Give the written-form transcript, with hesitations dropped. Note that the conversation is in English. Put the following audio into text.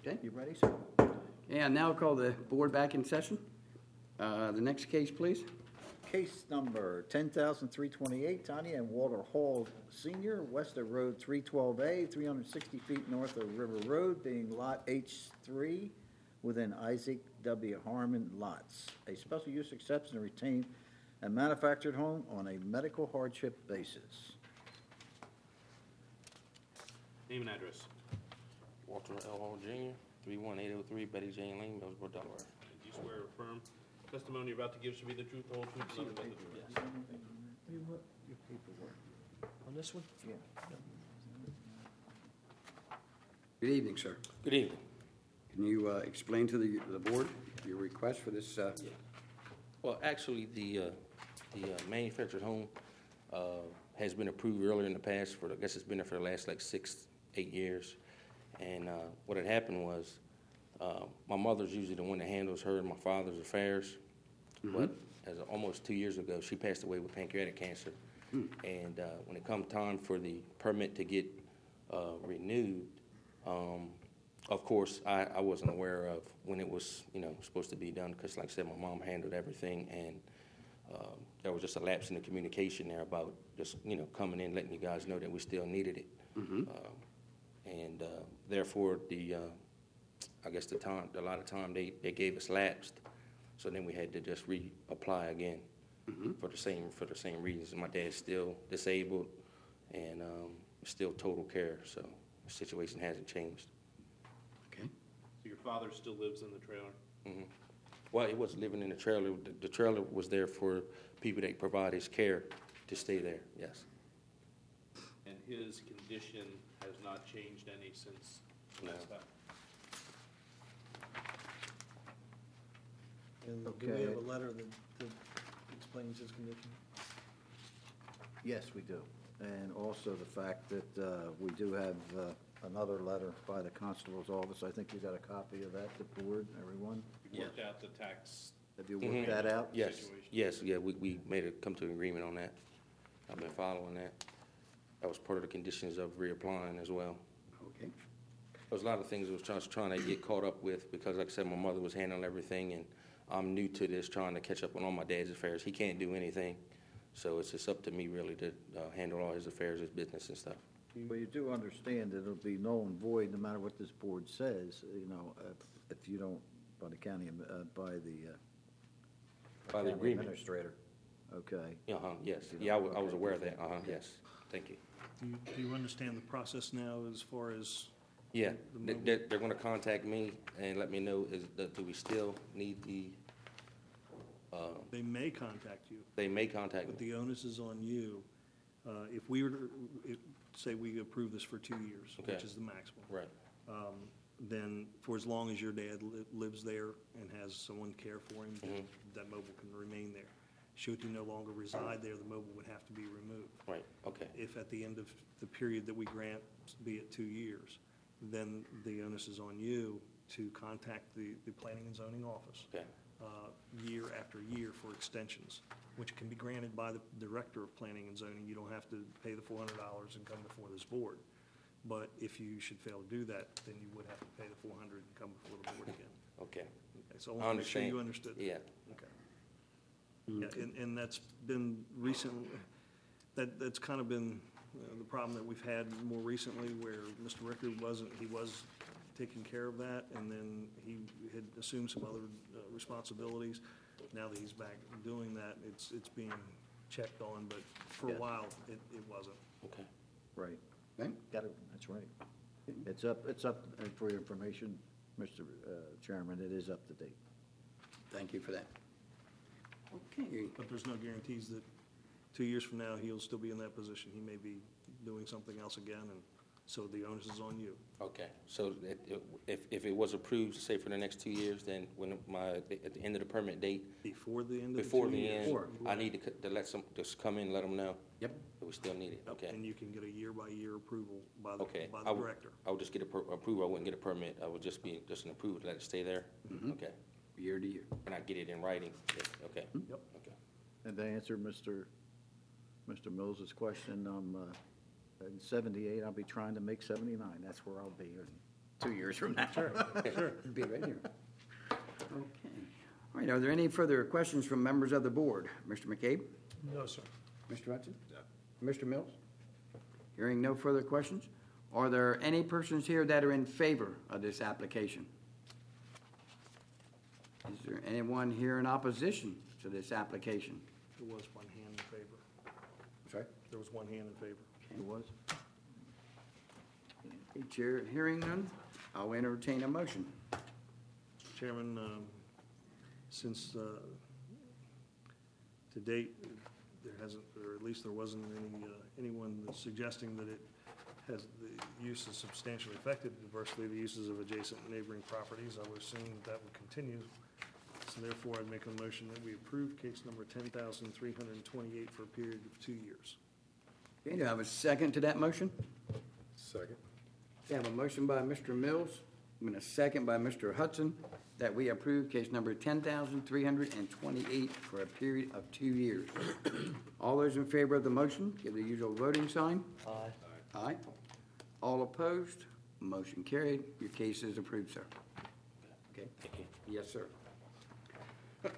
Okay, you ready, sir? And now I'll call the board back in session. The next case, please. Case number 10,328, Tanya and Walter Hall Sr., west of Road 312A, 360 feet north of River Road, being Lot H3 within Isaac W. Harmon lots. A special use exception to retain a manufactured home on a medical hardship basis. Name and address. Walter L. Hall Jr., 31803 Betty Jane Lane, Millsboro, Delaware. Do you swear or affirm testimony you're about to give should be the truth, the whole truth, and nothing but the truth? Yes. Your paperwork. On this one? Yeah. Good evening, sir. Good evening. Can you explain to the board your request for this? Well, actually, the manufactured home has been approved earlier in the past I guess it's been there for the last like 6-8 years. And what had happened was my mother's usually the one that handles her and my father's affairs. Mm-hmm. But almost 2 years ago, she passed away with pancreatic cancer. Mm. And when it come time for the permit to get renewed, of course, I wasn't aware of when it was, supposed to be done because, like I said, my mom handled everything, and there was just a lapse in the communication there about just, coming in, letting you guys know that we still needed it. Mm-hmm. And therefore, I guess a lot of time they gave us lapsed, so then we had to just reapply again. Mm-hmm. for the same reasons. My dad's still disabled and still total care, so the situation hasn't changed. Okay. So your father still lives in the trailer? Mm-hmm. Well, he was living in the trailer. The trailer was there for people that provide his care to stay there, yes. And his condition has not changed any since last time? And Okay. do we have a letter that explains his condition? Yes, we do. And also the fact that we do have another letter by the constable's office. I think you got a copy of that, the board, everyone? You worked out the tax? Have you worked that out? Yes, situation. yes, yeah, we come to an agreement on that. I've been following that. That was part of the conditions of reapplying as well. Okay. There was a lot of things I was just trying to get caught up with because, like I said, my mother was handling everything, and I'm new to this, trying to catch up on all my dad's affairs. He can't do anything, so it's just up to me really to handle all his affairs, his business and stuff. Well, you do understand that it'll be null and void no matter what this board says, if you don't, by the county, by the By the county agreement. administrator. Okay. Yes. Yeah, I was aware of that. Yes. Thank you. Do you understand the process now as far as? Yeah, they're going to contact me and let me know, do we still need the... They may contact you, They may contact but me. the onus is on you. If we were to, say we approve this for 2 years, Okay. which is the maximum. Right. Then for as long as your dad lives there and has someone care for him, Mhm. that mobile can remain there. Should he no longer reside there, the mobile would have to be removed. Right. Okay. If at the end of the period that we grant, be it 2 years, then the onus is on you to contact the Planning and Zoning Office Okay. year after year for extensions, which can be granted by the Director of Planning and Zoning. You don't have to pay the $400 and come before this board. But if you should fail to do that, then you would have to pay the $400 and come before the board again. Okay. Okay, so I want to make sure you understood. Yeah. Okay. Yeah, and that's been recent, that's kind of been the problem that we've had more recently, where Mr. Ricker was taking care of that, and then he had assumed some other responsibilities. Now that he's back doing that, it's being checked on, but for a Yeah. while, it wasn't. Okay. Right. Okay. Got it, that's right. It's up, and for your information, Mr. Chairman, it is up to date. Thank you for that. Okay. But there's no guarantees that 2 years from now, he'll still be in that position. He may be doing something else again, and so the onus is on you. Okay. So if it was approved, say for the next 2 years, then when at the end of the permit date, Before the end of the 2 before the years. end, I need to let just come in and let them know. Yep. That we still need it. Okay. And you can get a year-by-year approval by Okay. the director. I would just get approval. I wouldn't get a permit. I would just be an approval to let it stay there. Mm-hmm. Okay. Year to year. And I get it in writing. Okay. Yep. Okay. And to answer Mr. Mills's question, in 78, I'll be trying to make 79. That's where I'll be in 2 years from now. Sure. Be right here. Okay. All right, are there any further questions from members of the board? Mr. McCabe? No, sir. Mr. Hudson? Mr. Mills? Hearing no further questions, are there any persons here that are in favor of this application? Is there anyone here in opposition to this application? There was one hand in favor. Sorry? There was one hand in favor. It was? Okay, Chair, hearing none, I'll entertain a motion. Mr. Chairman, since to date, there hasn't, or at least there wasn't anyone suggesting that it has, the use is substantially affected adversely the uses of adjacent neighboring properties, I would assume that would continue. So therefore, I'd make a motion that we approve case number 10,328 for a period of 2 years. Okay, do I have a second to that motion? Second. Okay, I have a motion by Mr. Mills, and a second by Mr. Hudson, that we approve case number 10,328 for a period of 2 years. All those in favor of the motion, give the usual voting sign. Aye. Aye. All opposed, motion carried. Your case is approved, sir. Okay? Thank you. Yes, sir.